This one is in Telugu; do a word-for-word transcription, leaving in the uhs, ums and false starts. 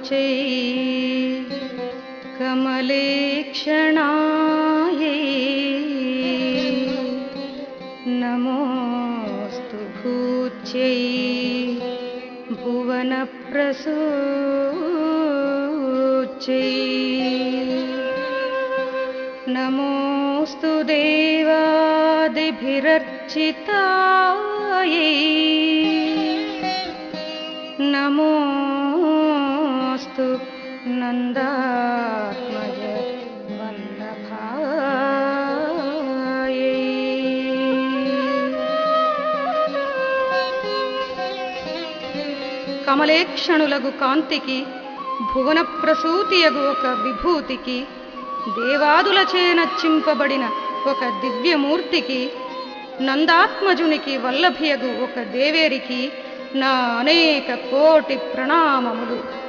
कमलेक्षणायै नमोस्तु भूत्यै भुवनप्रसूत्यै नमोस्तु देवादिभिरर्चितायै नमोस्तु नन्दात्मज वल्लभायै। కమలేక్షణులగు కాంతికి భువన ప్రసూతియగు ఒక విభూతికి దేవాదులచే నచ్చింపబడిన ఒక దివ్యమూర్తికి నందాత్మజునికి వల్లభియగు ఒక దేవేరికి నా అనేక కోటి ప్రణామములు.